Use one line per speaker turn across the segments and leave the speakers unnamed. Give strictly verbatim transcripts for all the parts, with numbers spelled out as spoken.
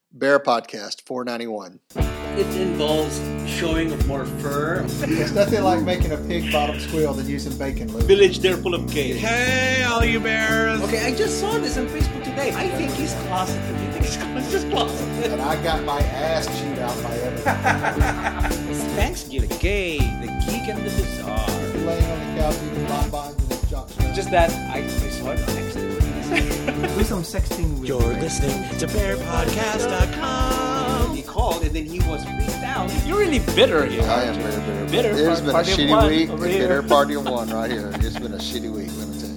Bear Podcast four ninety-one.
It involves showing of more fur.
There's nothing like making a pig bottom squeal than using bacon lube.
Village there full of gays.
Hey, all you bears!
Okay, I just saw this on Facebook today. I think he's closeted. You think he's closeted? Just closeted.
And I got my ass chewed out by Evan.
Thanks, Gil. The gay, the geek, and the bizarre.
Laying on the couch eating bonbons and his junk.
Just that I, I saw it on X.
Do some sexting with
You're listening to bear podcast dot com.
He called and then he was freaked out. You're really bitter here.
I am very bitter.
Bitter.
It's been a
Party of
shitty
one
week.
over
It's
here.
bitter party of one right here. It's been a shitty week, let me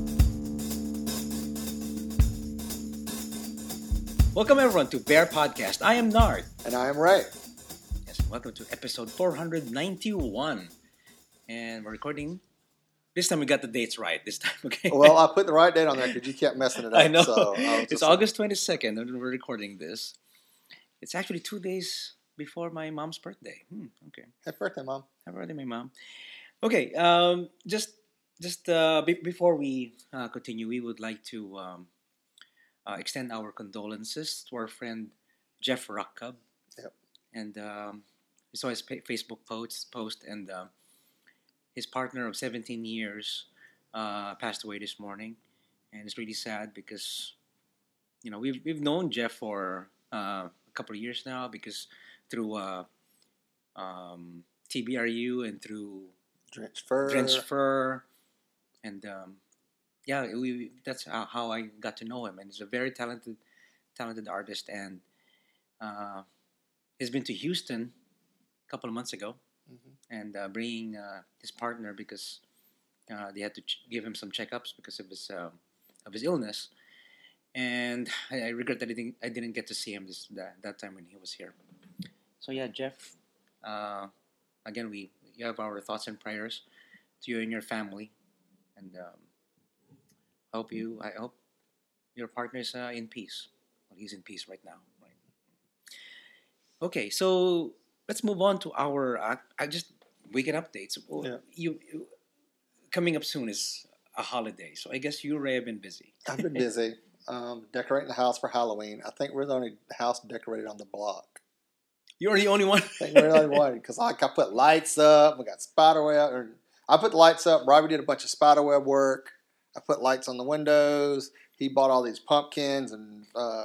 tell you.
Welcome everyone to Bear Podcast. I am Nard.
And I am Ray.
Yes, welcome to episode four ninety-one. And we're recording. This time we got the dates right. This time, okay?
Well, I put the right date on there because you kept messing it up.
I know.
So I was
It's
just-
August twenty-second and we're recording this. It's actually two days before my mom's birthday. Hmm, okay.
Happy birthday, Mom.
Happy birthday, my mom. Okay, um, just just uh, be- before we uh, continue, we would like to um, uh, extend our condolences to our friend Jeff Ruckub.
Yep.
And um, we saw his pa- Facebook post, post and uh, his partner of seventeen years uh, passed away this morning. And it's really sad because, you know, we've, we've known Jeff for uh, a couple of years now because through uh, um, T B R U and through
Drenched fur.
Drenched Fur. And um, yeah, we, that's how, how I got to know him. And he's a very talented, talented artist. And uh, he's been to Houston a couple of months ago.
Mhm.
And uh, bringing uh, his partner because uh, they had to ch- give him some checkups because of his uh, of his illness, and I, I regret that I didn't I didn't get to see him this that, that time when he was here. So yeah, Jeff. Uh, again, we you have our thoughts and prayers to you and your family, and um, hope you I hope your partner is uh, in peace. Well, he's in peace right now. Right. Okay, so. Let's move on to our uh, I just weekend updates. Well,
Yeah.
You, you coming up soon is a holiday, so I guess you, Ray, have been busy.
I've been busy um, decorating the house for Halloween. I think we're the only house decorated on the block.
You're the only one.
I think we're the only one because like I put lights up. We got spider web. Or I put the lights up. Robbie did a bunch of spider web work. I put lights on the windows. He bought all these pumpkins and uh,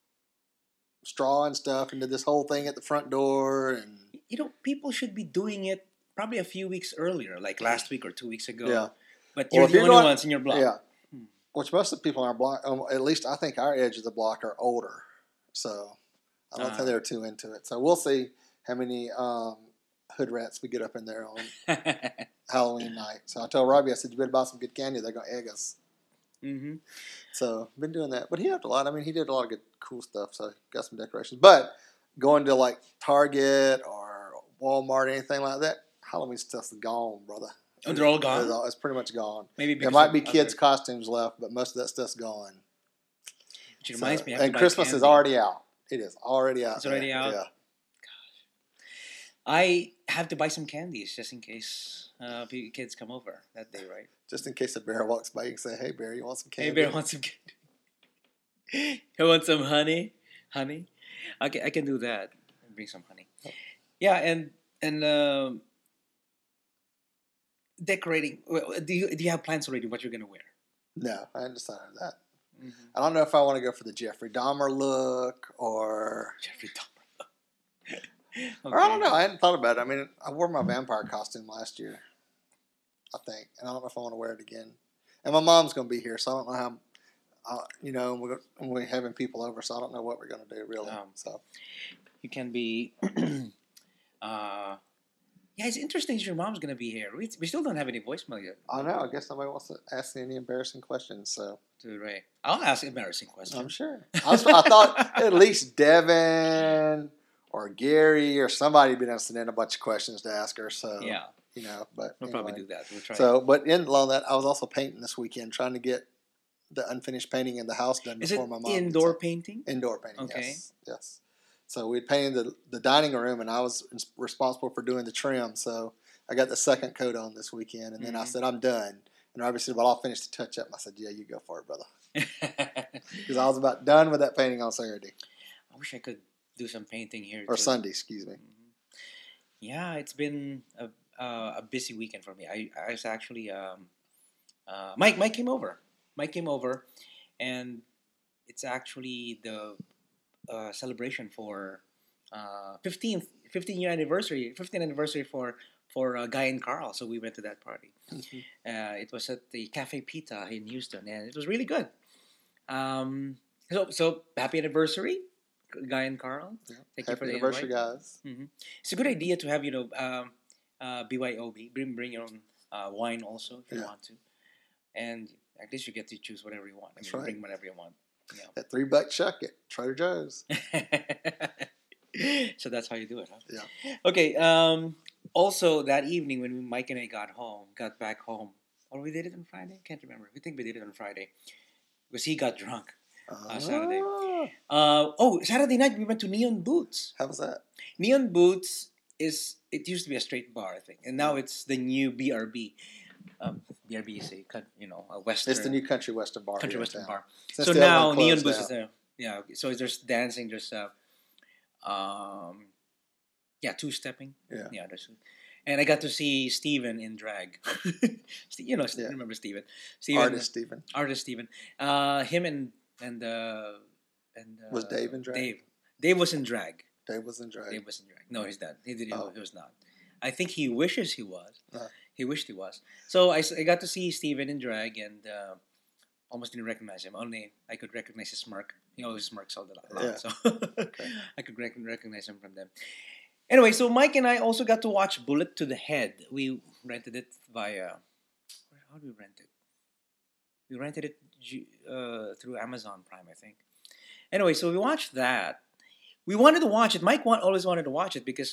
straw and stuff and did this whole thing at the front door. And
You know, people should be doing it probably a few weeks earlier, like last week or two weeks ago.
yeah,
But
Well,
you're
if
the
you're
only
going-
ones in your block.
yeah.
Hmm.
Which most of the people in our block, um, at least I think our edge of the block are older, so I don't
Ah.
think they're too into it. So we'll see how many um, hood rats we get up in there on Halloween night. So I told Robbie, I said, you better buy some good candy. They're gonna egg us.
mm-hmm.
So been doing that, but he helped a lot. I mean, he did a lot of good, cool stuff. So got some decorations. But going to like Target or Walmart, anything like that, Halloween stuff's gone, brother.
Oh, they're all
It's,
gone.
all- it's pretty much gone.
Maybe
There
because
might
of
be kids'
other-
costumes left, but most of that stuff's gone.
Which reminds
So-
me, I have to
and
buy
Christmas is
candy.
already out. It is already out.
It's already
there.
out?
Yeah.
I have to buy some candies just in case uh, pe- kids come over that day, right?
Just in case a bear walks by, you can say, "Hey, bear, you want some
Hey,
candy?"
Bear wants some candy. You want some honey? Honey? I can, I can do that. Bring some honey. Yeah, and and um, decorating. well, Do you do you have plans already? What you're gonna wear?
No, I hadn't decided that.
Mm-hmm.
I don't know if I want to go for the Jeffrey Dahmer look or,
Jeffrey Dahmer.
or I don't know. I hadn't thought about it. I mean, I wore my vampire costume last year, I think, and I don't know if I want to wear it again. And my mom's going to be here, so I don't know how. Uh, you know, we're, we're having people over, so I don't know what we're going to do really.
Um,
so
You can be. uh, yeah, it's interesting. Your mom's gonna be here. We, we still don't have any voicemail yet.
I know. I guess nobody wants to ask any embarrassing questions. So
To Ray, I'll ask embarrassing questions.
I'm sure. I, was, I thought at least Devin or Gary or somebody would be able to send in a bunch of questions to ask her. So
Yeah,
you know, but
we'll
anyway.
probably do that. We'll try.
So, but in along that, I was also painting this weekend, trying to get the unfinished painting in the house done
Is
before
it
my mom.
indoor
gets
painting?
up. Indoor painting.
Okay.
Yes. Yes. So we painted the the dining room, and I was responsible for doing the trim. So I got the second coat on this weekend, and then I
Mhm.
said I'm done. And Robbie said, "Well, I'll finish the touch up." And I said, "Yeah, you go for it, brother," because I was about done with that painting on Saturday.
wish I could do some painting here.
Or
too.
Sunday, excuse me.
Mhm. Yeah, it's been a uh, a busy weekend for me. I I was actually um, uh, Mike Mike came over. Mike came over, and it's actually the uh, celebration for uh, fifteenth fifteen year anniversary, fifteenth anniversary for for uh, Guy and Carl. So we went to that party.
Mhm.
Uh, it was at the Cafe Pita in Houston, and it was really good. Um, so so happy anniversary, Guy and Carl.
Yeah.
Thank you
Happy
for the
anniversary,
invite.
guys.
hmm It's a good idea to have you know um, uh, B Y O B. Bring bring your own uh, wine also if you
Yeah.
want to, and at least you get to choose whatever you want. I
That's
mean,
right.
bring whatever you want. Yeah.
That three buck chuck at Trader Joe's.
So that's how you do it, huh?
Yeah.
Okay. Um, also, that evening when Mike and I got home, got back home, or we did it on Friday. Can't remember. We think we did it on Friday because he got drunk.
Ah,
Saturday. Uh, oh, Saturday night we went to Neon Boots.
How was that?
Neon Boots is it used to be a straight bar, I think, and now it's the new B R B. Um, B R B is a coun- you know a western
It's the new country western bar.
country
here in
western
town.
bar.
Since
So
the other
now
one
Neon
closed
Boots
out.
is there. Yeah. So there's dancing. There's uh, um, yeah, two stepping.
Yeah.
Yeah. There's, and I got to see Steven in drag. Ste- you know,
Yeah.
remember Steven? Steven
Artist Stephen.
artist Steven. Uh, him and and uh, and uh,
Was Dave in drag?
Dave. Dave was in drag.
Dave was in drag.
Dave was in drag. No, he's not. He didn't.
Oh.
He was not. I think he wishes he was.
Uh-huh.
He wished he was. So I, s- I got to see Steven in drag and uh, almost didn't recognize him. Only I could recognize his smirk. He always smirks all the lot.
Yeah.
So I could rec- recognize him from them. Anyway, so Mike and I also got to watch Bullet to the Head. We rented it via. where- How do we rent it? We rented it G- uh, through Amazon Prime, I think. Anyway, so we watched that. We wanted to watch it. Mike want, always wanted to watch it because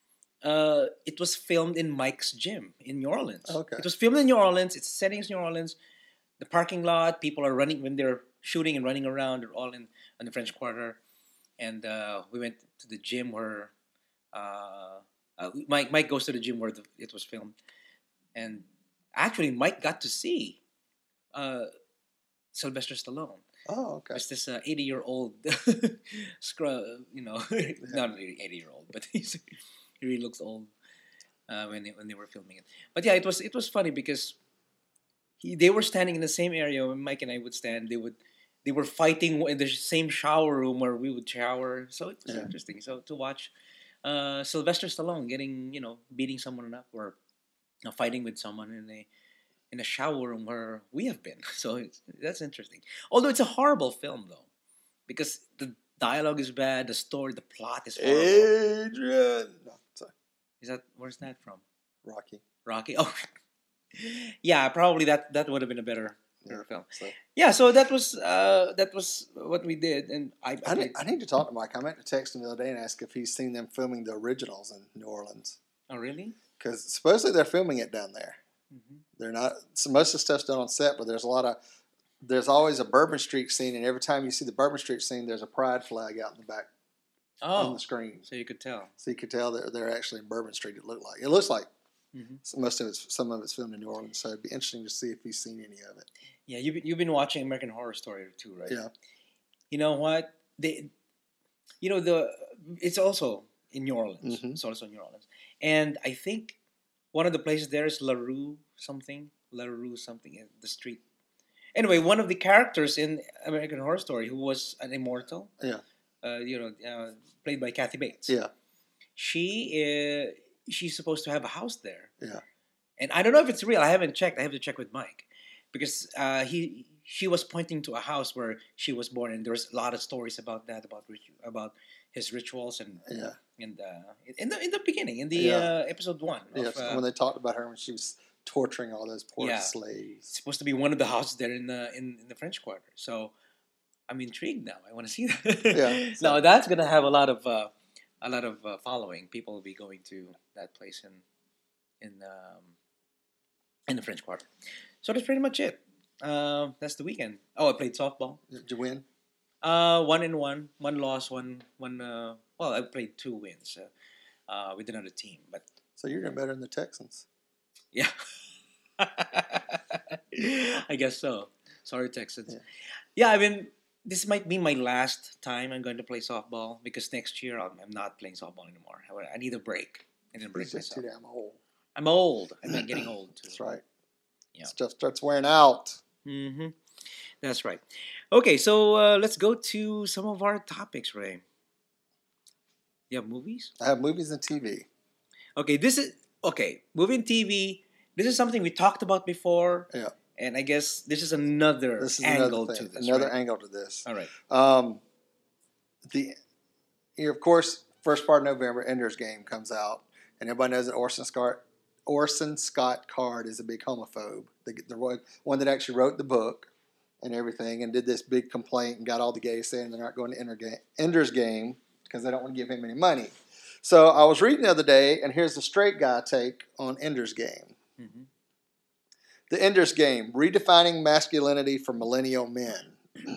uh, it was filmed in Mike's gym in New Orleans.
Okay.
It was filmed in New Orleans. Its settings New Orleans. The parking lot, people are running when they're shooting and running around. They're all in on the French Quarter, and uh, we went to the gym where uh, uh, Mike Mike goes to the gym where the, it was filmed, and actually Mike got to see uh, Sylvester Stallone.
Oh, okay.
It's this uh, eighty-year-old, scrub, you know, not really eighty-year-old, but he's, he really looks old uh, when they, when they were filming it. But yeah, it was it was funny because he they were standing in the same area when Mike and I would stand. They would they were fighting in the same shower room where we would shower. So it was
Yeah.
interesting. So to watch uh, Sylvester Stallone getting you know beating someone up or you know, fighting with someone in a in a shower room where we have been. So it's, that's interesting. Although it's a horrible film, though, because the dialogue is bad, the story, the plot is horrible.
Adrian. No, sorry.
Is that where's that from?
Rocky.
Rocky. Oh, yeah. Probably that that would have been a better, better film.
So
Yeah. So that was uh, that was what we did, and I.
I need, I need to talk to Mike. I meant to text him the other day and ask if he's seen them filming the originals in New Orleans
oh really?
because supposedly they're filming it down there.
hmm
They're not. So most of the stuff's done on set, but there's a lot of. There's always a Bourbon Street scene, and every time you see the Bourbon Street scene, there's a pride flag out in the back on
Oh,
the screen,
so you could tell.
so you could tell that they're actually in Bourbon Street. It looked like it looks like
hmm
most of it's some of it's filmed in New Orleans. So it'd be interesting to see if he's seen any of it.
Yeah, you've been- you've been watching American Horror Story too, right?
Yeah,
You know what? They, you know the it's also in New Orleans.
Mhm.
It's also in New Orleans, and I think one of the places there is La Rue something, La Rue something, in the street. Anyway, one of the characters in American Horror Story who was an immortal,
yeah,
uh, you know, uh, played by Kathy Bates.
yeah,
She uh, she's supposed to have a house there,
yeah.
and I don't know if it's real. I haven't checked. I have to check with Mike because uh, he she was pointing to a house where she was born, and there's a lot of stories about that, about ritu- about his rituals and
Yeah.
and uh, in the in the beginning, in the
Yeah.
uh, episode one. Of,
Yes,
uh,
when they talked about her when she was torturing all those poor
Yeah.
slaves.
it's supposed to be one of the houses there in the in, in the French Quarter. So I'm intrigued now. I want to see that.
Yeah, so-
Now that's gonna have a lot of uh, a lot of uh, following. People will be going to that place in in um, in the French Quarter. So that's pretty much it. Uh, that's the weekend. Oh, I played softball.
Did you win?
Uh, one and one, one loss, one one. Uh, well, I played two wins uh, uh, with another team, but
So you're doing better than the Texans.
yeah, I guess so. Sorry, Texans.
Yeah.
Yeah, I mean, this might be my last time I'm going to play softball because next year I'm, I'm not playing softball anymore. I, I need a break. I need a break
He's just too
myself.
damn old.
I'm old. I'm not getting old too.
That's right.
Yeah.
Stuff starts wearing out.
Mm-hmm. That's right. Okay, so uh, let's go to some of our topics, Ray. You have movies?
I have movies and T V.
Okay, this is okay. Movie and T V. This is something we talked about before.
Yeah.
And I guess this is another
This is
angle
another
to
thing,
this.
another
right?
angle to this.
All right.
Um, the, you know, of course, first part of November, Ender's Game comes out, and everybody knows that Orson Scott, Orson Scott Card is a big homophobe. The, the one that actually wrote the book and everything, and did this big complaint and got all the gays saying they're not going to Ender Game, Ender's Game because they don't want to give him any money. So I was reading the other day, and here's the straight guy take on Ender's Game.
Mm-hmm.
The Ender's Game, redefining masculinity for millennial men.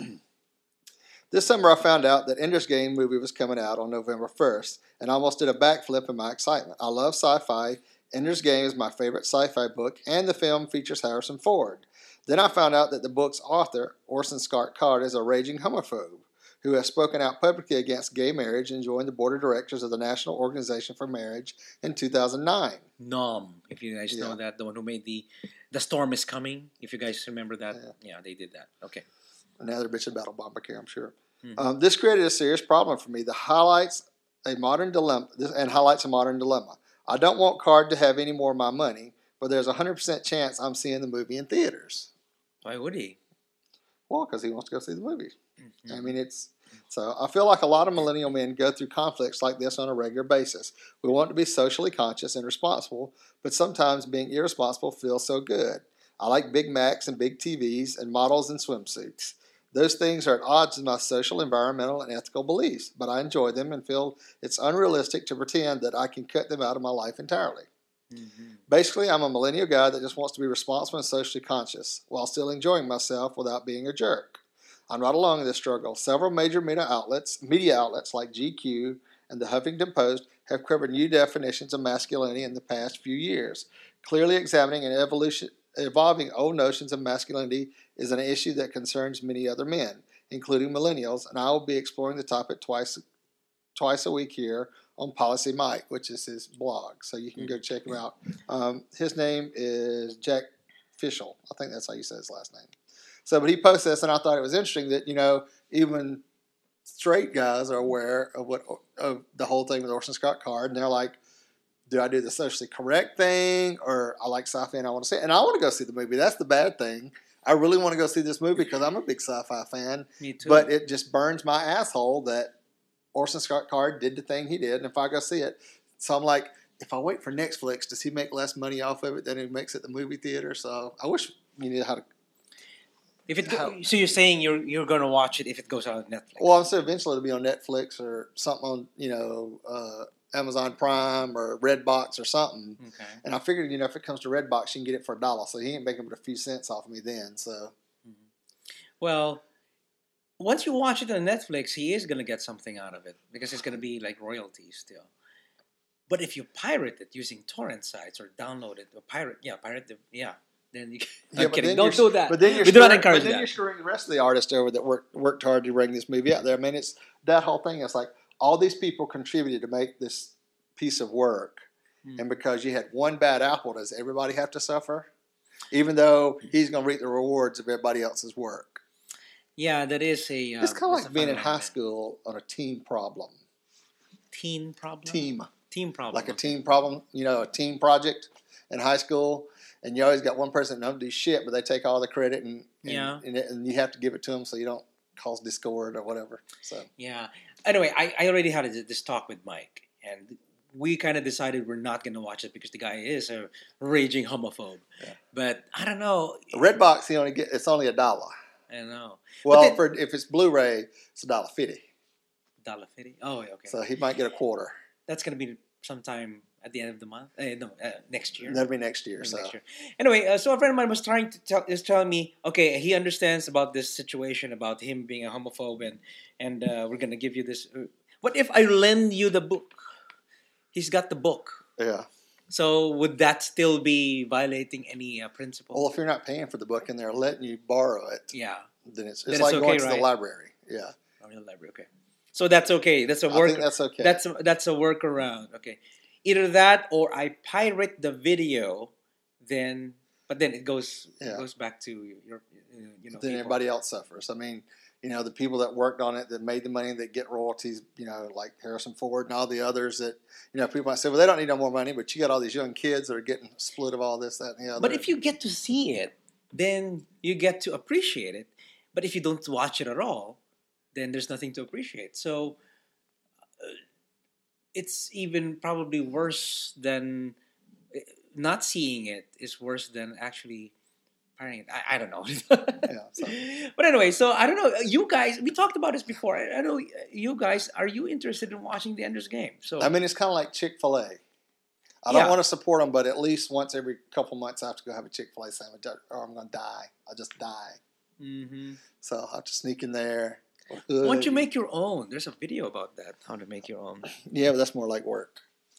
This summer I found out that Ender's Game movie was coming out on November first, and I almost did a backflip in my excitement. I love sci-fi. Ender's Game is my favorite sci-fi book, and the film features Harrison Ford. Then I found out that the book's author, Orson Scott Card, is a raging homophobe who has spoken out publicly against gay marriage and joined the board of directors of the National Organization for Marriage in two thousand nine.
Nom, if you guys know
Yeah.
that, the one who made the The Storm is Coming. If you guys remember that,
Yeah.
yeah, they did that. Okay.
Now they're bitching about Obamacare, I'm sure.
Mhm.
Um, this created a serious problem for me. The highlights a modern dilemma, this, and highlights a modern dilemma. I don't want Card to have any more of my money, but there's a hundred percent chance I'm seeing the movie in theaters.
Why would he?
Well, because he wants to go see the movie.
Mhm.
I mean, it's so. I feel like a lot of millennial men go through conflicts like this on a regular basis. We want to be socially conscious and responsible, but sometimes being irresponsible feels so good. I like Big Macs and big T Vs and models in swimsuits. Those things are at odds with my social, environmental, and ethical beliefs, but I enjoy them and feel it's unrealistic to pretend that I can cut them out of my life entirely.
Mhm.
Basically, I'm a millennial guy that just wants to be responsible and socially conscious while still enjoying myself without being a jerk. I'm not alone in this struggle. Several major media outlets, media outlets like G Q and the Huffington Post have covered new definitions of masculinity in the past few years. Clearly examining and evolution, evolving old notions of masculinity is an issue that concerns many other men, including millennials, and I will be exploring the topic twice twice a week here on Policy Mike, which is his blog. So you can go check him out. Um, his name is Jack Fischel. I think that's how you say his last name. So, but he posted this, and I thought it was interesting that, you know, even straight guys are aware of what of the whole thing with Orson Scott Card, and they're like, do I do the socially correct thing, or I like sci-fi and I want to see it? And I want to go see the movie. That's the bad thing. I really want to go see this movie because I'm a big sci-fi fan,
Me too.
but it just burns my asshole that Orson Scott Card did the thing he did, and if I go see it, so I'm like, if I wait for Netflix, does he make less money off of it than he makes at the movie theater? So I wish you knew how to.
if it go,
how-
so you're saying you're you're gonna watch it if it goes out on Netflix?
Well, I'm sure eventually it'll be on Netflix or something on, you know, uh, Amazon Prime or Redbox or something.
Okay.
And I figured, you know, if it comes to Redbox, you can get it for a dollar. So he ain't making but a few cents off of me then. So
Well, once you watch it on Netflix, he is gonna get something out of it because it's gonna be like royalties still. But if you pirate it using torrent sites or download it or pirate, yeah, pirate the yeah, then you.
Yeah,
I'm
but
kidding.
then
Don't
you're-
do that.
But then you're
we do not
screwing-
encourage
but then
that.
you're screwing the rest of the artists over that worked worked hard to bring this movie out there. I mean, it's that whole thing. It's like all these people contributed to make this piece of work,
Hmm.
and because you had one bad apple, does everybody have to suffer? Even though he's going to reap the rewards of everybody else's work.
Yeah, that is a. Uh,
It's kind of
that's
like
a
being in
fine
high
line.
school on a team problem.
Teen problem.
Team.
Team problem.
Like a
okay.
team problem, you know, a team project in high school, and you always got one person that don't do shit, but they take all the credit, and and,
Yeah.
and, it- and you have to give it to them so you don't cause discord or whatever. So
Yeah. Anyway, I, I already had a, this talk with Mike, and we kind of decided we're not going to watch it because the guy is a raging homophobe.
Yeah.
But I don't know.
Redbox, he only get it's only a dollar.
I don't know.
Well,
then-
for if it's Blu-ray, it's a dollar fifty.
Dollar fifty. Oh, okay.
So he might get a quarter.
That's going to be sometime at the end of the month. Uh, no, uh, next year.
That'll be next year.
Maybe
So
next year. Anyway, uh, so a friend of mine was trying to tell is telling me, okay, he understands about this situation about him being a homophobe, and and uh, we're gonna give you this. Uh, what if I lend you the book? He's got the book.
yeah.
So would that still be violating any uh, principle?
Well, if you're not paying for the book and they're letting you borrow it,
yeah.
then it's
Then
it's
it's
like
okay,
going to
right?
the library. Yeah,
Only the library. Okay. So that's okay. That's a
I
work.
think that's okay.
That's a, that's a workaround. Okay. Either that or I pirate the video, then but then it goes
Yeah.
it goes back to your you know
then
people.
everybody else suffers. I mean, you know, the people that worked on it that made the money that get royalties, you know, like Harrison Ford and all the others that, you know, people might say, well, they don't need no more money, but you got all these young kids that are getting split of all this, that, and the other.
But if you get to see it, then you get to appreciate it. But if you don't watch it at all, then there's nothing to appreciate. So uh, it's even probably worse than not seeing it is worse than actually pirating it. I, I don't know.
Yeah, so-
But anyway, so I don't know. You guys, we talked about this before. I, I know you guys, are you interested in watching the Ender's Game? So
I mean, it's kind of like Chick-fil-A. I
Yeah.
don't want to support them, but at least once every couple months I have to go have a Chick-fil-A sandwich or I'm going to die. I'll just die.
Mhm.
So I'll have to sneak in there.
Why don't you make your own? There's a video about that, how to make your own.
Yeah, but that's more like work.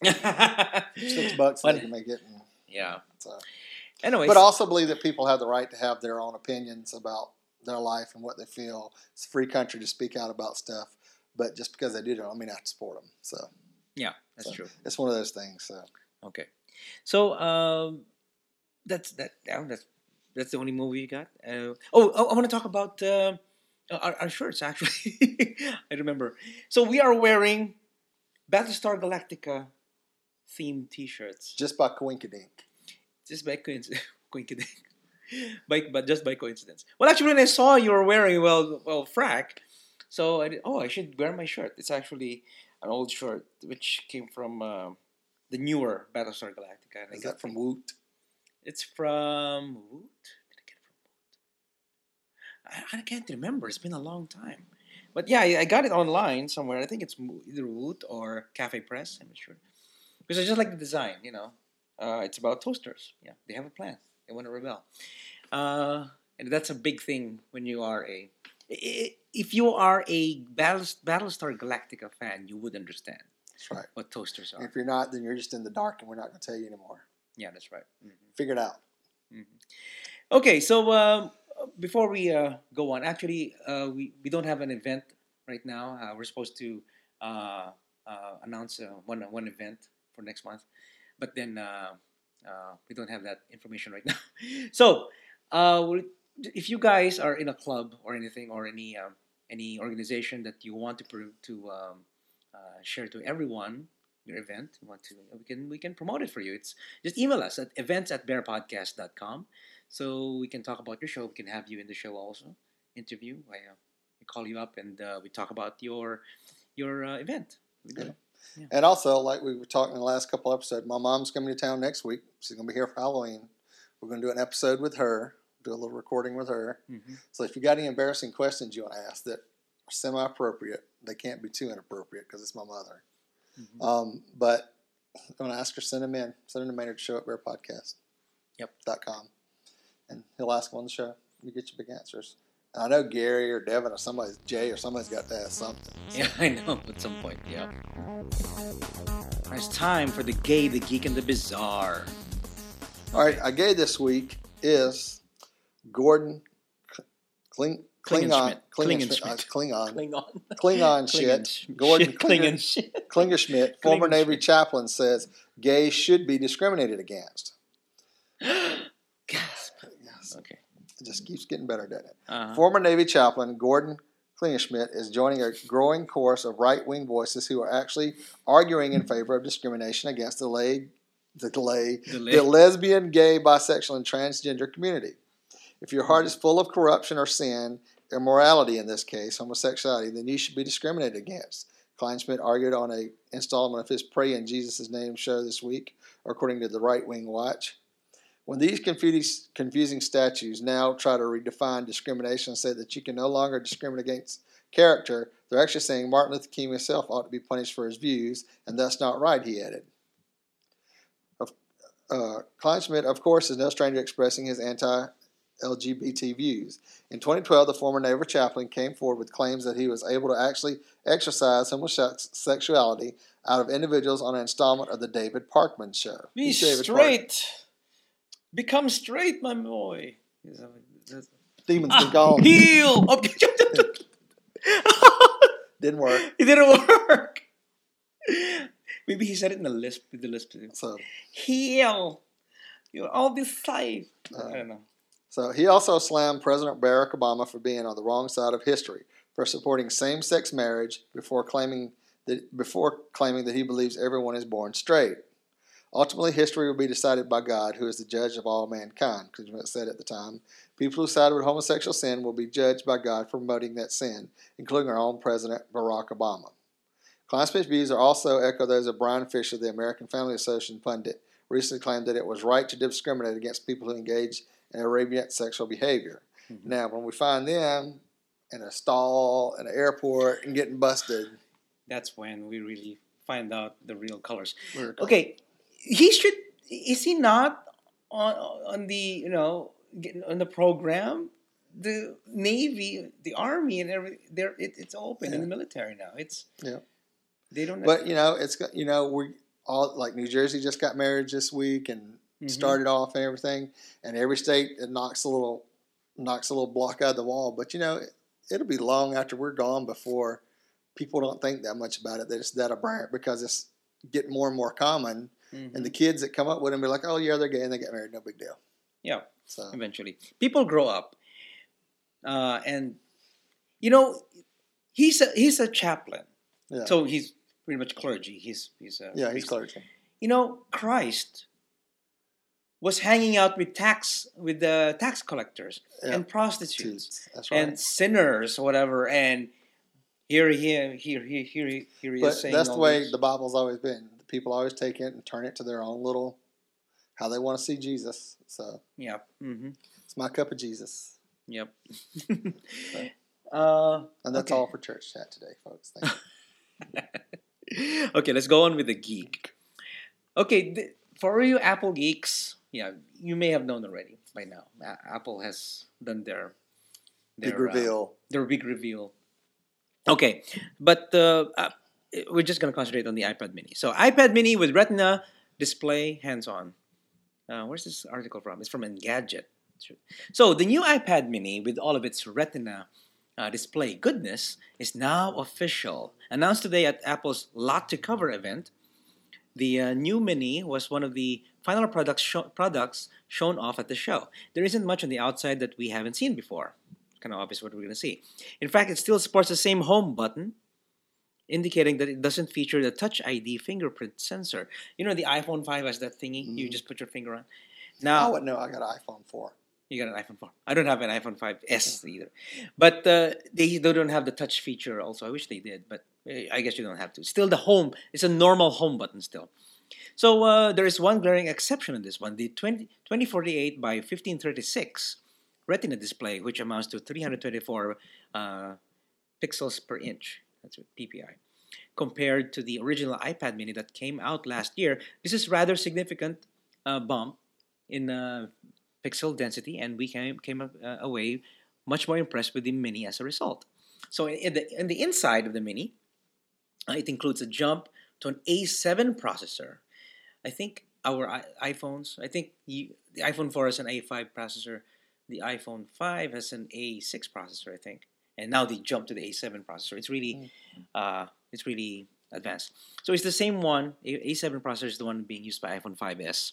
Six bucks
But-
and they can make it. And,
Yeah.
so.
Anyways,
But I also believe that people have the right to have their own opinions about their life and what they feel. It's a free country to speak out about stuff. But just because they do, don't mean I have to support them. So
yeah, that's
so
true.
it's one of those things. So
Okay, so um, that's that. Yeah, that's that's the only movie you got. Uh, oh, oh, I want to talk about uh, our, our shirts. Actually, I remember. So we are wearing Battlestar Galactica themed T-shirts.
just by coinkydink.
Just by coincidence, coincidence. by, but just by coincidence. Well, actually, when I saw you were wearing well, well, frack, so I did, oh, I should wear my shirt. It's actually an old shirt which came from uh, the newer Battlestar Galactica. And I
Is
got
that from
it.
Woot?
It's from Woot. Did I get it from Woot? I, I can't remember. It's been a long time. But yeah, I, I got it online somewhere. I think it's Mo- either Woot or Cafe Press. I'm not sure. Because I just like the design, you know. Uh, it's about toasters. Yeah, they have a plan. They want to rebel. Uh, and that's a big thing when you are a... i- i- If you are a Battlest- Battlestar Galactica fan, you would understand
That's right.
what toasters are.
If you're not, then you're just in the dark and we're not going to tell you anymore.
Yeah, that's right. Mhm.
Figure it out.
Okay, so um, before we uh, go on, actually, uh, we, we don't have an event right now. Uh, we're supposed to uh, uh, announce uh, one one event for next month, but then uh, uh, we don't have that information right now. So, uh, we- if you guys are in a club or anything or any um, any organization that you want to pro- to um, uh, share to everyone your event, you want to we can we can promote it for you. It's just email us at events at bear podcast dot com. So we can talk about your show. We can have you in the show also, interview. I, uh, we call you up and uh, we talk about your your uh, event. We do.
Yeah. And also, like we were talking in the last couple episodes, my mom's coming to town next week. She's going to be here for Halloween. We're going to do an episode with her, do a little recording with her.
Mhm.
So if you got any embarrassing questions you want to ask that are semi-appropriate, they can't be too inappropriate because it's my mother.
Mhm.
Um, but I'm going to ask her, send them in. Send them to Maynard Show at bear podcast dot com.
Yep.
And he'll ask them on the show. You get your big answers. And I know Gary or Devin or somebody's, Jay or somebody's got to ask something.
Yeah, I know. At some point, yeah. It's time for the gay, the geek, and the bizarre.
All right, our gay this week is Gordon Kling, Klingon,
Klingenschmidt.
Klingenschmidt,
Klingenschmidt.
uh, Klingon,
Klingon.
Klingon shit.
Klingensch-
Gordon
Klingon
Klinger,
shit.
Klingerschmidt, former
Klingenschmidt.
Navy chaplain, says gays should be discriminated against.
Gasp.
Yes,
Okay.
it just keeps getting better, doesn't it?
Uh-huh.
Former Navy chaplain Gordon Klingerschmidt is joining a growing chorus of right-wing voices who are actually arguing in favor of discrimination against the lay, the lay,
The lay.
the lesbian, gay, bisexual, and transgender community. If your heart is full of corruption or sin, immorality in this case, homosexuality, then you should be discriminated against. Kleinschmidt argued on a installment of his Pray in Jesus' Name show this week, according to the Right Wing Watch. When these confusing, confusing statues now try to redefine discrimination and say that you can no longer discriminate against character, they're actually saying Martin Luther King himself ought to be punished for his views, and that's not right, he added. Uh, Kleinschmidt, of course, is no stranger to expressing his anti-L G B T views. In twenty twelve, the former Navy chaplain came forward with claims that he was able to actually exercise homosexuality out of individuals on an installment of the David Parkman show.
Be
Who's David
straight. Become straight, my boy. Is that what- is that-
Demons
Ah,
be gone.
Heal. Okay.
Didn't work.
It didn't work. Maybe he said it in the lisp. With the lisp.
So,
Heal. You all this side.
Uh,
I don't know.
so he also slammed President Barack Obama for being on the wrong side of history, for supporting same-sex marriage before claiming that before claiming that he believes everyone is born straight. Ultimately, history will be decided by God, who is the judge of all mankind. Because it said at the time, people who side with homosexual sin will be judged by God for promoting that sin, including our own President Barack Obama. Classmates' views are also echo those of Brian Fisher, the American Family Association pundit, recently claimed that it was right to discriminate against people who engage in irreverent sexual behavior. Mm-hmm. Now, when we find them in a stall, in an airport, and getting busted,
that's when we really find out the real colors.
We're
Okay, he should. Is he not on on the you know on the program? The Navy, the Army, and every there it, it's open
Yeah.
in the military now. It's
Yeah.
They don't.
But you know, it's got- you know we all like New Jersey just got married this week and
Mhm.
started off and everything, and every state it knocks a little knocks a little block out of the wall. But you know, it, it'll be long after we're gone before people don't think that much about it. That it's that aberrant because it's getting more and more common,
Mhm.
and the kids that come up with them be like, "Oh yeah, they're gay and they get married, no big deal."
Yeah,
So
eventually people grow up, uh, and you know, he's a he's a chaplain,
yeah,
so he's pretty much clergy. He's he's a
yeah, he's
priest.
clergy.
You know, Christ was hanging out with tax with the tax collectors
Yeah.
and prostitutes
That's right.
and sinners, or whatever. And here he here here here here, here he
But
is saying
that's the
all
way
this.
the Bible's always been. People always take it and turn it to their own little how they want to see Jesus. So
Yep. Mm-hmm.
it's my cup of Jesus.
Yep. uh,
And that's
Okay.
all for church chat today, folks. Thank you.
okay, let's go on with the geek. Okay, th- for you Apple geeks, yeah, you may have known already by now. A- Apple has done their their
Big
uh,
reveal.
their big reveal. Okay, but uh, uh, we're just going to concentrate on the iPad Mini. So iPad Mini with Retina display, hands-on. Uh, where's this article from? It's from Engadget. So the new iPad Mini with all of its Retina uh, display goodness is now official. Announced today at Apple's Lot to Cover event, the uh, new Mini was one of the final products, sho- products shown off at the show. There isn't much on the outside that we haven't seen before. Kind of obvious what we're going to see. In fact, it still supports the same home button, indicating that it doesn't feature the Touch I D fingerprint sensor. You know, the iPhone five has that thingy you
Mhm.
just put your finger on.
I
Now,
wouldn't know. I got an iPhone four.
you got an iPhone four. I don't have an iPhone five S either. But uh, they, they don't have the touch feature also. I wish they did, but eh, I guess you don't have to. Still, the home, it's a normal home button still. So uh, there is one glaring exception in this one, the twenty, twenty forty-eight by fifteen thirty-six Retina display, which amounts to three hundred twenty-four uh, pixels per inch. That's what P P I. Compared to the original iPad Mini that came out last year, this is rather significant uh, bump in uh, pixel density, and we came came uh, away much more impressed with the Mini as a result. So in the in the inside of the Mini, uh, it includes a jump to an A seven processor. I think our I- iPhones, I think you, the iPhone four has an A five processor. The iPhone five has an A six processor, I think, and now they jump to the A seven processor. It's really, uh, it's really advanced. So it's the same one. A- A7 processor is the one being used by iPhone five S.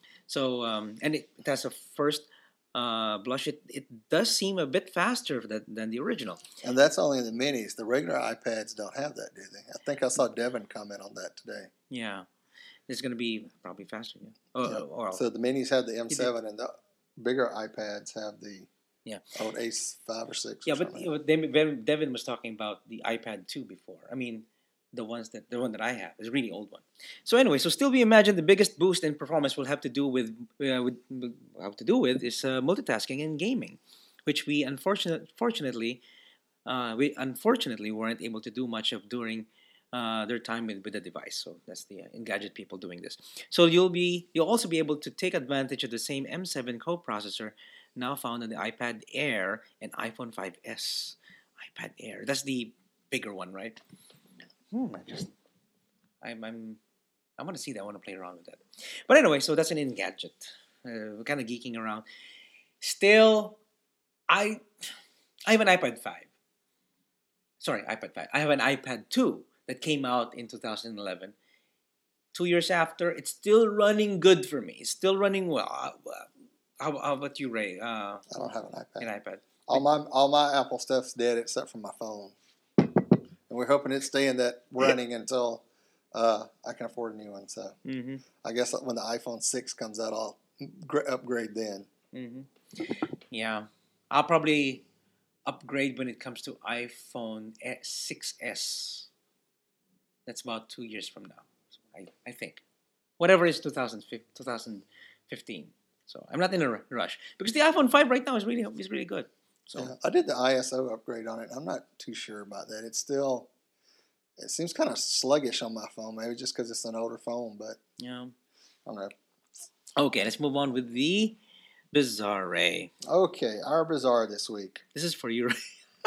So um, and it, it has a first uh, blush. It, it does seem a bit faster than, than the original.
And that's only in the minis. The regular iPads don't have that, do they? I think I saw Devin comment on that today.
Yeah, it's going to be probably faster. Yeah. Oh,
Yeah.
oh, well,
So the minis have the M seven, and the bigger iPads have the
Yeah.
old A five or six.
yeah,
or
but
something.
you know, Devin, Devin was talking about the iPad two before. I mean, the ones that the one that I have is a really old one. So anyway, so still we imagine the biggest boost in performance will have to do with uh, with, with have to do with is uh, multitasking and gaming, which we unfortunate fortunately uh, we unfortunately weren't able to do much of during uh, their time with, with the device. So that's the uh, Engadget people doing this. So you'll be you'll also be able to take advantage of the same M seven co-processor now found on the iPad Air and iPhone five S. iPad Air, that's the bigger one, right? Hmm, I just, I'm, I'm, I want to see that. I want to play around with that. But anyway, so that's an Engadget. Uh, we're kind of geeking around. Still, I, I have an iPad five. Sorry, iPad five. I have an iPad two that came out in two thousand eleven. Two years after, it's still running good for me. It's still running well. Uh, How, how about you, Ray? Uh,
I don't have an iPad.
an iPad.
All my all my Apple stuff's dead except for my phone, and we're hoping it's staying that running until uh, I can afford a new one. So
Mm-hmm.
I guess when the iPhone six comes out, I'll gr- upgrade then.
Mm-hmm. Yeah, I'll probably upgrade when it comes to iPhone six S. That's about two years from now. So I, I think. Whatever is two thousand fifteen. So I'm not in a ru- rush. Because the iPhone five right now is really is really good. So
Yeah, I did the I S O upgrade on it. I'm not too sure about that. It's still, it seems kind of sluggish on my phone. Maybe just because it's an older phone, but
yeah.
I don't know.
Okay, let's move on with the Bizarre Ray.
Okay, our bizarre this week.
This is for you, Ray.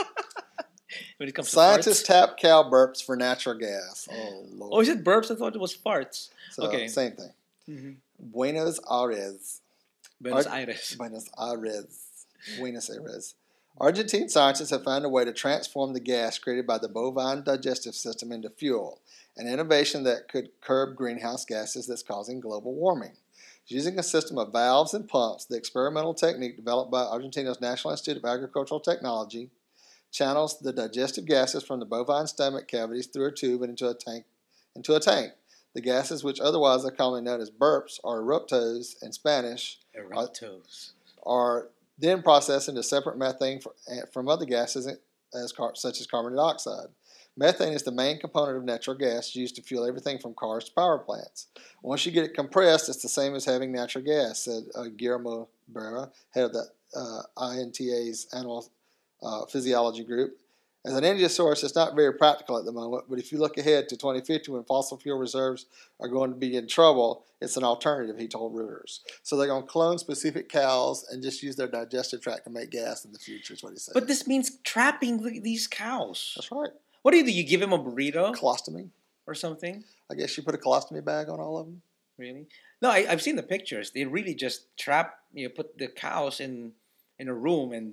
When it comes
Scientists
to farts.
tap cow burps for natural gas. Oh, Lord.
Oh, is it burps? I thought it was farts.
So,
okay.
same thing.
Mm-hmm.
Buenos Aires.
Buenos
Ar-
Aires.
Buenos Aires. Buenos Aires. Argentine scientists have found a way to transform the gas created by the bovine digestive system into fuel, an innovation that could curb greenhouse gases that's causing global warming. Using a system of valves and pumps, the experimental technique developed by Argentina's National Institute of Agricultural Technology channels the digestive gases from the bovine stomach cavities through a tube and into a tank. Into a tank. The gases, which otherwise are commonly known as burps or eruptos in Spanish,
Eruptos.
are then processed into separate methane for, from other gases as car, such as carbon dioxide. Methane is the main component of natural gas used to fuel everything from cars to power plants. Once you get it compressed, it's the same as having natural gas, said uh, Guillermo Barra, head of the uh, I N T A's Animal uh, Physiology Group. As an energy source, it's not very practical at the moment, but if you look ahead to twenty fifty when fossil fuel reserves are going to be in trouble, it's an alternative, he told Reuters. So they're going to clone specific cows and just use their digestive tract to make gas in the future, is what he said.
But this means trapping the, these cows.
That's right.
What do you do? You give them a burrito
Colostomy.
or something?
I guess you put a colostomy bag on all of them.
Really? No, I, I've seen the pictures. They really just trap, you know, put the cows in in a room, and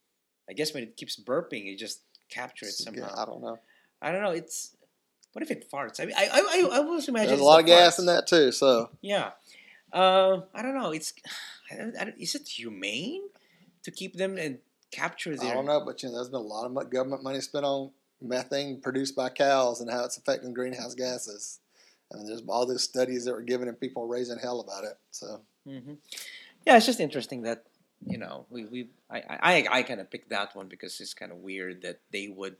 I guess when it keeps burping, you just capture it somehow.
Yeah, I don't know.
I don't know. It's what if it farts? I mean, I I I, I always imagine
There's a
it's
lot
the
of gas
farts.
in that too. So
Yeah. Uh, I don't know. It's I don't, I don't, is it humane to keep them and capture their?
I don't know, but you know, there's been a lot of mo- government money spent on methane produced by cows and how it's affecting greenhouse gases. I mean, there's all those studies that were given and people raising hell about it. So
Mm-hmm. Yeah, it's just interesting that you know we we I I, I kind of picked that one because it's kind of weird that they would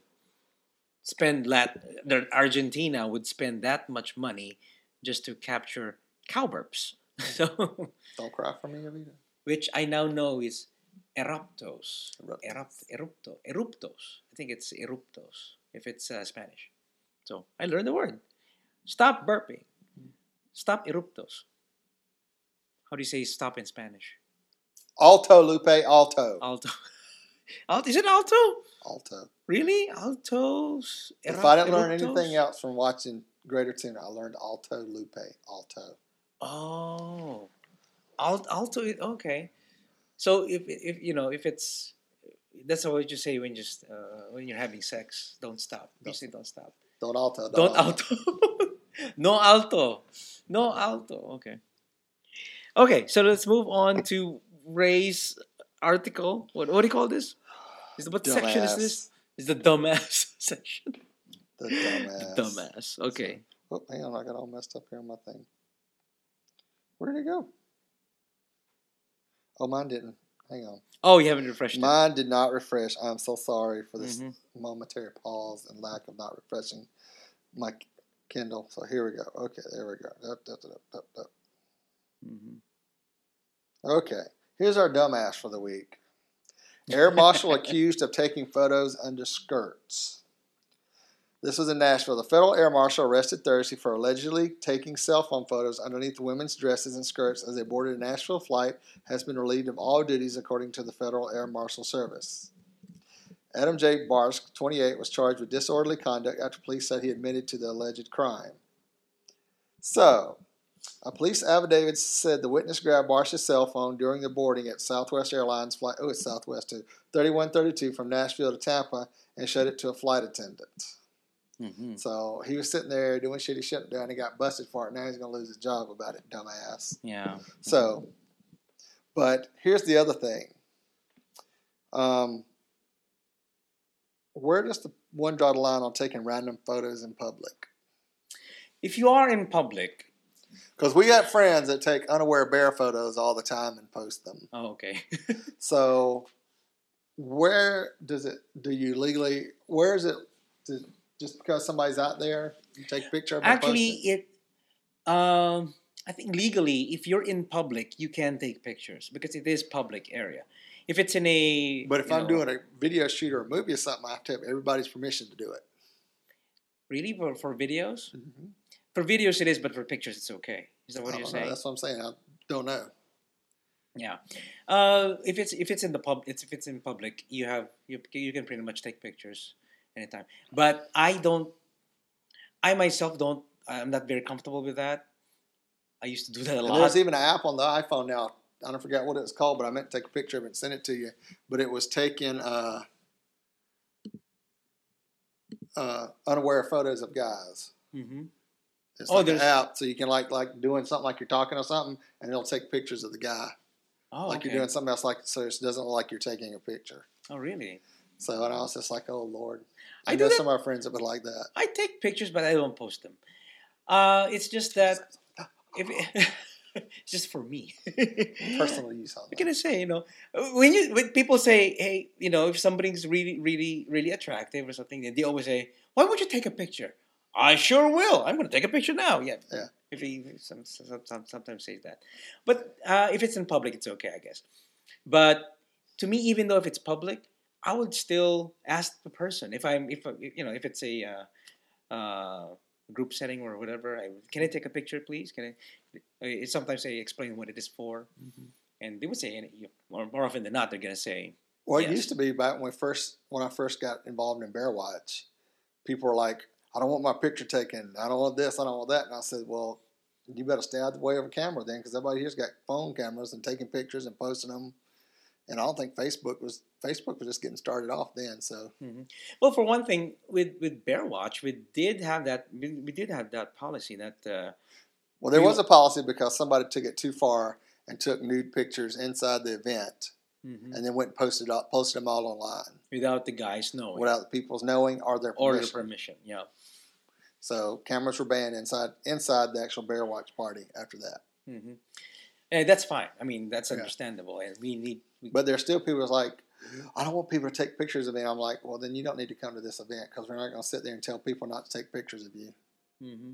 spend that that Argentina would spend that much money just to capture cow burps. So,
don't cry for me, Avita.
which I now know is eruptos.
Eruptos.
Erupt, erupto, eruptos. I think it's eruptos if it's uh, Spanish. So I learned the word. Stop burping. Stop eruptos. How do you say stop in Spanish?
Alto, Lupe, alto.
Alto. Alto. Is it alto?
Alto.
Really? Altos.
If
erup-
I didn't learn
eruptos?
anything else from watching Greater Tuna, I learned alto, Lupe, alto.
Oh. Alt, alto. is- Okay. So if if you know if it's that's what you say when just uh, when you're having sex, don't stop. You say don't stop.
Don't alto.
Don't alto. No alto. No alto. Okay. Okay, so let's move on to Ray's article. What what do you call this? Is what section is this? Is the dumbass section?
The dumbass.
The dumbass. Okay.
Oh, hang on, I got all messed up here on my thing. Where did it go? Oh, mine didn't. Hang on.
Oh, you haven't refreshed it.
Mine did not refresh. I'm so sorry for this
Mhm.
momentary pause and lack of not refreshing my Kindle. So here we go. Okay, there we go. Up, up, up, up, up.
Mhm.
Okay, here's our dumbass for the week. Air marshal accused of taking photos under skirts. This was in Nashville. The federal air marshal arrested Thursday for allegedly taking cell phone photos underneath women's dresses and skirts as they boarded a Nashville flight has been relieved of all duties according to the Federal Air Marshal Service. Adam J. Barsk, twenty-eight, was charged with disorderly conduct after police said he admitted to the alleged crime. So, A police affidavit said the witness grabbed Marcia's cell phone during the boarding at Southwest Airlines flight. Oh, it's Southwest too. thirty-one thirty-two from Nashville to Tampa, and showed it to a flight attendant.
Mm-hmm.
So he was sitting there doing shit he shouldn't do, and he got busted for it. Now he's going to lose his job about it, dumbass.
Yeah.
So, but here's the other thing. Um, where does the one draw the line on taking random photos in public?
If you are in public.
Because we got friends that take unaware bear photos all the time and post them.
Oh, okay.
So, where does it? Do you legally? Where is it? Does, just because somebody's out there, you take a picture of it?
Actually,
and post it?
it. Um, I think legally, if you're in public, you can take pictures because it is public area. If it's in a.
But if
you
I'm
know,
doing a video shoot or a movie or something, I have to have everybody's permission to do it.
Really for for videos.
Mm-hmm.
For videos, it is, but for pictures, it's okay. Is that what
I
you're
don't know.
saying?
That's what I'm saying. I don't know.
Yeah. Uh, if it's if it's in the pub, it's if it's in public, you have you you can pretty much take pictures anytime. But I don't. I myself don't. I'm not very comfortable with that. I used to do that a
And
lot.
there's even an app on the iPhone now. I don't forget what it was called, but I meant to take a picture of it and send it to you. But it was taking uh, uh, unaware photos of guys.
Mm-hmm.
It's
Oh,
like an
there's-
app, so you can like like doing something like you're talking or something, and it'll take pictures of the guy,
Oh,
like
okay.
you're doing something else, like so it doesn't look like you're taking a picture.
Oh, really?
So and I was just like, oh Lord,
I
I
do
know
that-
some of our friends that would like that.
I take pictures, but I don't post them. Uh, it's just that if it, it's just for me.
Personal use on
What
that.
can I say? You know, when you when people say, "Hey, you know, if somebody's really, really, really attractive or something," they always say, "Why would you take a picture?" I sure will. I'm going to take a picture now. Yeah.
Yeah.
If he some, some, some, sometimes says that, but uh, if it's in public, it's okay, I guess. But to me, even though if it's public, I would still ask the person if I'm if you know if it's a uh, uh, group setting or whatever. I, can I take a picture, please? Can I? I sometimes I explain what it is for,
Mm-hmm.
and they would say, and you- more, more often than not, they're gonna say,
Well, it
Yes.
used to be back when we first when I first got involved in Bear Watch, people were like, I don't want my picture taken. I don't want this. I don't want that. And I said, well, you better stay out of the way of a camera then, because everybody here's got phone cameras and taking pictures and posting them. And I don't think Facebook was Facebook was just getting started off then. So
well, for one thing, with with Bear Watch, we did have that we, we did have that policy that uh,
well, there
We-
was a policy because somebody took it too far and took nude pictures inside the event,
mhm,
and then went and posted up, posted them all online
without the guys knowing
without the people's knowing or their
or
permission.
their permission. Yeah.
So cameras were banned inside inside the actual Bear Watch party after that.
Mm-hmm. And that's fine. I mean, that's
Yeah.
understandable, and we need. We,
But there's still people that's like, I don't want people to take pictures of me. I'm like, well, then you don't need to come to this event because we're not going to sit there and tell people not to take pictures of you.
hmm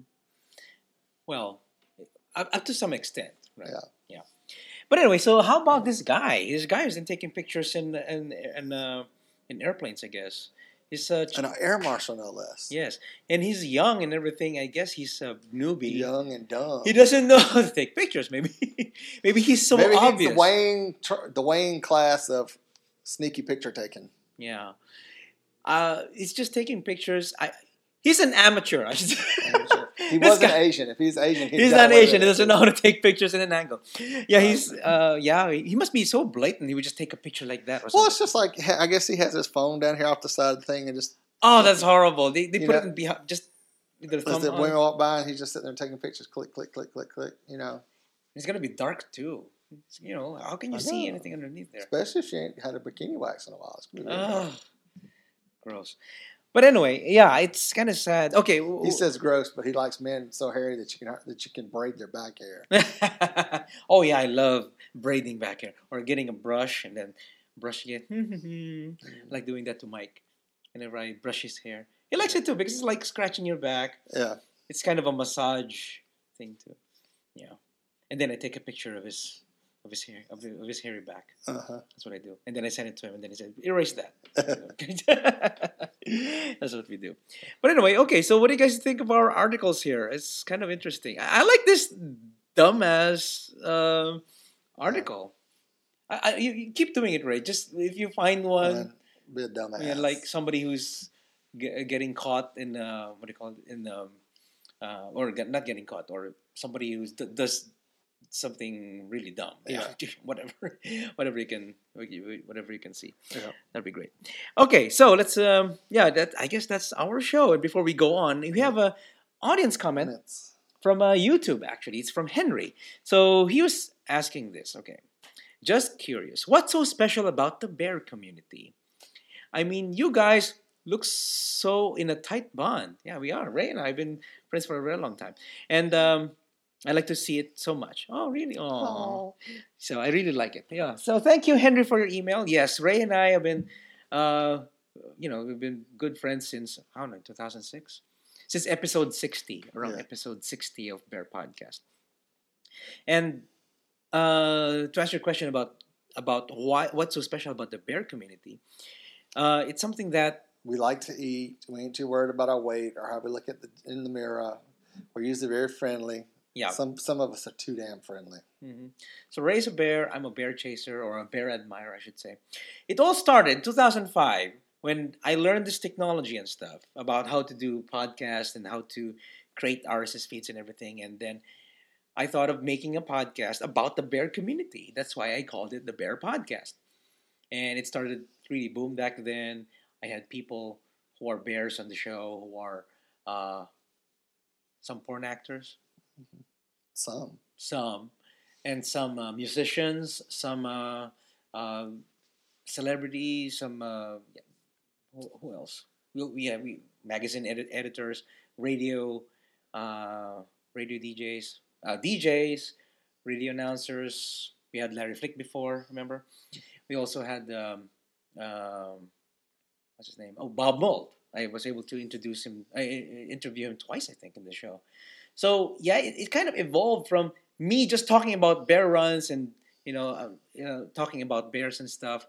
Well, up, up to some extent, right?
Yeah.
Yeah. But anyway, so how about this guy? This guy isn't taking pictures in in in, uh, in airplanes, I guess. He's uh, ch-
And an air marshal, no less.
yes, and he's young and everything. I guess he's a newbie.
Young and dumb.
He doesn't know how to take pictures. Maybe, maybe he's so
Maybe
obvious.
he's the Wayne, tr- the Wayne class of sneaky picture taking.
Yeah, uh, he's just taking pictures. I, he's an amateur. I should say.
Amateur. He
This
wasn't
guy-
Asian. If he's Asian, he'd
He's
got
not
away
Asian.
with
He
it.
doesn't know how to take pictures in an angle. Yeah, he's uh, yeah. He must be so blatant. He would just take a picture like that or
Well,
something.
it's just like I guess he has his phone down here off the side of the thing and just
Oh, that's horrible. They they
You
put
know-
it in behind just with their
as
thumb
the
on.
women walk by and he's just sitting there taking pictures. Click, click, click, click, click. You know,
It's gonna be dark too. It's- you know, how can you
I
see
know.
anything underneath there?
especially if she ain't had a bikini wax in a while. It's gonna be really dark.
Ugh, gross. But anyway, yeah, it's kind of sad. Okay, w-
He says gross, but he likes men so hairy that you can that you can braid their back hair.
oh yeah, I love braiding back hair or getting a brush and then brushing it. like doing that to Mike. Whenever I brush his hair, he likes it too because it's like scratching your back.
Yeah,
It's kind of a massage thing too. Yeah, and then I take a picture of his of his hair of, of his hairy back.
uh-huh.
That's what I do, and then I send it to him, and then he said, "Erase that." That's what we do. But anyway, okay. So, what do you guys think of our articles here? It's kind of interesting. I, I like this dumbass uh, article. I, I, you, you keep doing it, Ray. Just if you find one,
And be a dumbass.
yeah, like somebody who's ge- getting caught in uh, what do you call it in um, uh, or get, not getting caught, or somebody who does something really dumb. You know, whatever, whatever you can, whatever you can see.
Yeah.
That'd be great. Okay, so let's. Um, yeah, that I guess that's our show. And before we go on, we have a audience comment
Minutes.
from uh, YouTube. Actually, it's from Henry. So he was asking this. Okay, just curious, what's so special about the bear community? I mean, you guys look so in a tight bond. Yeah, we are. Ray and I have been friends for a very long time, and um, I like to see it so much. Oh, really? Oh, so I really like it. Yeah. So thank you, Henry, for your email. Yes, Ray and I have been, uh, you know, we've been good friends since I don't know, two thousand six, since episode sixty, around
Yeah.
episode sixty of Bear Podcast. And uh, to answer your question about about why what's so special about the bear community, uh, it's something that
We like to eat. We ain't too worried about our weight or how we look at the in the mirror. We're usually very friendly.
yeah.
Some some of us are too damn friendly.
hmm So Ray's a bear. I'm a bear chaser, or a bear admirer, I should say. It all started in two thousand five when I learned this technology and stuff about how to do podcasts and how to create R S S feeds and everything. And then I thought of making a podcast about the bear community. That's why I called it the Bear Podcast. And it started really boom back then. I had people who are bears on the show, who are uh, some porn actors,
Some.
some, and some uh, musicians, some uh, uh, celebrities, some uh, yeah, who, who else? We, we have we magazine edit, editors, radio, uh, radio D Js, uh, D Js, radio announcers. We had Larry Flick before, remember? We also had um, um, what's his name? Oh, Bob Mould. I was able to introduce him, I I interview him twice, I think, in the show. So yeah, it, it kind of evolved from me just talking about bear runs and you know, uh, you know, talking about bears and stuff.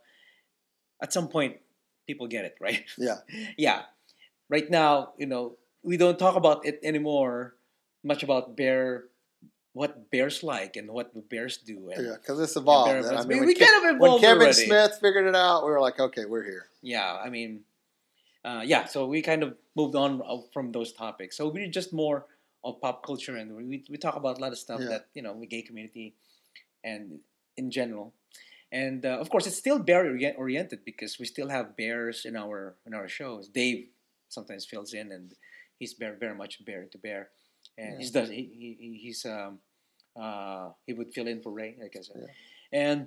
At some point, people get it, right?
Yeah.
Yeah. Right now, you know, we don't talk about it anymore. Much about bear, what bears like and what the bears do. And,
Yeah, because it's evolved.
bear
And I
runs.
mean,
we
when
we
Ke-
kind of
when
evolved
Kevin
already.
Smith figured it out, we were like, okay, we're here.
Yeah, I mean, uh, yeah. So we kind of moved on uh, from those topics. So we're just more of pop culture, and we we talk about a lot of stuff
Yeah.
that you know the gay community, and in general, and uh, of course it's still bear orient- oriented because we still have bears in our in our shows. Dave sometimes fills in, and he's very very much bear to bear, and
Yeah.
he's does he, he he's um uh he would fill in for Ray, like I said,
Yeah.
and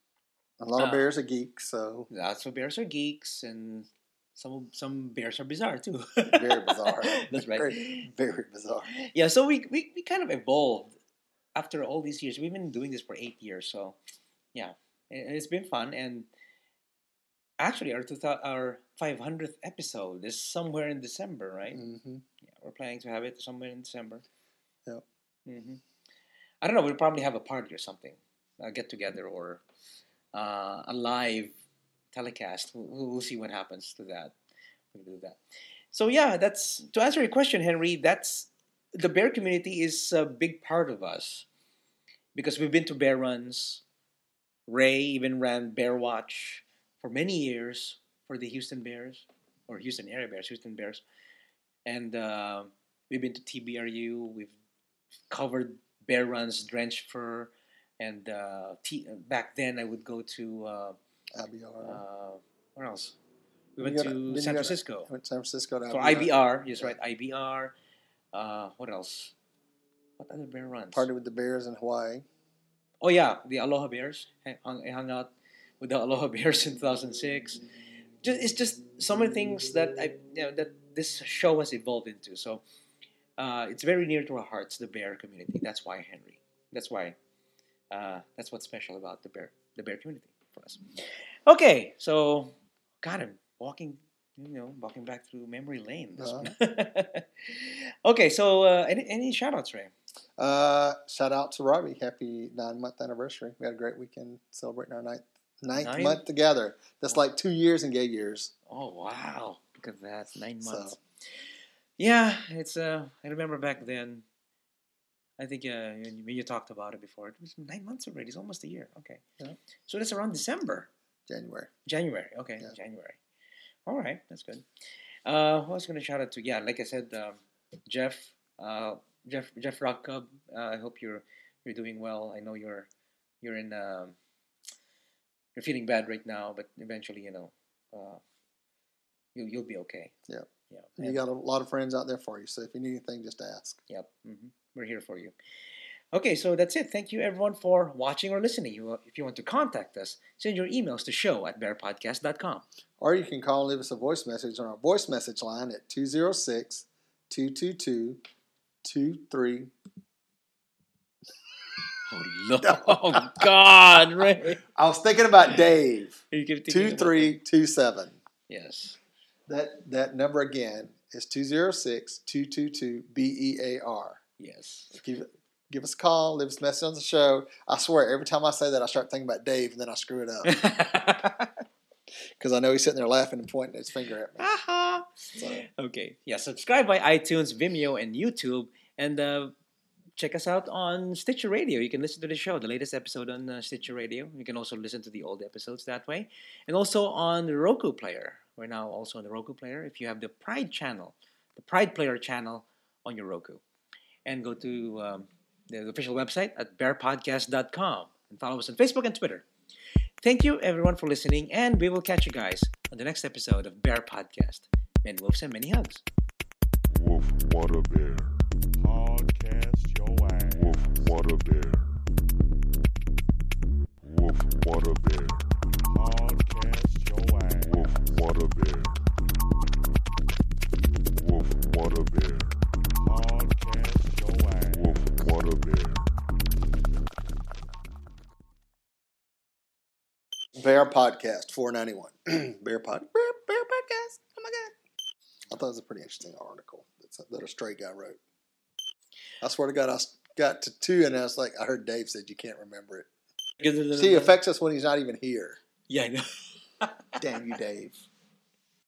A lot of
Uh,
bears are geeks, so
lots of bears are geeks, and some some bears are bizarre too.
very bizarre.
That's right.
Very, very bizarre.
Yeah, so we, we we kind of evolved after all these years. We've been doing this for eight years, so yeah, it, it's been fun. And actually, our two thou- our five hundredth episode is somewhere in December, right?
hmm
Yeah, we're planning to have it somewhere in December.
Yep.
hmm I don't know. We'll probably have a party or something, a get together, or uh, a live telecast. We'll, we'll see what happens to that. We'll do that. So yeah, that's to answer your question, Henry. That's the bear community is a big part of us because we've been to bear runs. Ray even ran Bear Watch for many years for the Houston Bears or Houston area Bears, Houston Bears, and uh, we've been to T B R U. We've covered bear runs, drenched fur, and uh, T- back then I would go to uh,
I B R.
uh, where else? We
You
went
gotta-
to
then you
San
gotta-
Francisco
I went to San Francisco to
for
I
I
B
B
R.
R. Yes,
Yeah.
right, I B R. Uh, what else? What other bear runs?
Party with the bears in Hawaii.
Oh yeah, the Aloha Bears. I hung, I hung out with the Aloha Bears in two thousand six. Just, it's just so many things that I you know that this show has evolved into. So uh, it's very near to our hearts, the bear community. That's why Henry. That's why. Uh, that's what's special about the bear, the bear community for us. Okay, so God, I'm walking, you know, walking back through memory lane. This
Uh-huh.
one. Okay, so uh, any any shout outs, Ray?
Uh, shout out to Robbie. Happy nine month anniversary. We had a great weekend celebrating our ninth, ninth
Nine?
month together. That's like two years in gay years.
Oh wow! Look at that, nine
So-
months. Yeah, it's. Uh, I remember back then. I think uh, when when you talked about it before, it was nine months already. It's almost a year. Okay,
Yeah.
so that's around December,
January.
January. Okay,
Yeah.
January. All right, that's good. Uh, who I was going to shout out to? Yeah, like I said, um, Jeff Uh, Jeff Jeff Rock Cub, uh, I hope you're you're doing well. I know you're you're in um, you're feeling bad right now, but eventually, you know, uh, you you'll be okay.
Yeah.
Yeah.
You
And-
got a lot of friends out there for you, so if you need anything, just ask.
Yep. hmm We're here for you. Okay, so that's it. Thank you everyone for watching or listening. You, if you want to contact us, send your emails to show at bear podcast dot com.
Or you can call and leave us a voice message on our voice message line at two oh six, two two two, two three.
Oh, Lord. Oh God, Ray.
I was thinking about Dave.
You keep thinking
two
about
three two seven.
that. Yes.
That that number again is two oh six, two two two, B E A R.
Yes.
Give, give us a call, leave us a message on the show. I swear, every time I say that, I start thinking about Dave, and then I screw it up. Because I know he's sitting there laughing and pointing his finger at me.
Aha.
So,
Okay. Yeah. Subscribe by iTunes, Vimeo, and YouTube, and uh, check us out on Stitcher Radio. You can listen to the show, the latest episode on uh, Stitcher Radio. You can also listen to the old episodes that way, and also on the Roku Player. We're now also on the Roku Player. If you have the Pride channel, the Pride Player channel on your Roku, and go to um, the official website at bear podcast dot com and follow us on Facebook and Twitter. Thank you, everyone, for listening, and we will catch you guys on the next episode of Bear Podcast. Many wolves and many hugs.
Woof, what a bear.
Podcast your ass.
Woof, what a bear. Woof, what a bear.
Podcast your ass.
Woof, what a bear. Woof, what a bear.
Podcast your ass.
Woof, what a bear.
Bear Podcast four ninety-one. Bear Pod. Bear, Bear Podcast. Oh my God. I thought it was a pretty interesting article that's, that a straight guy wrote. I swear to God, I s- got to two, and I was like, I heard Dave said you can't remember it. See, he affects us when he's not even here.
Yeah, I know.
Damn you, Dave.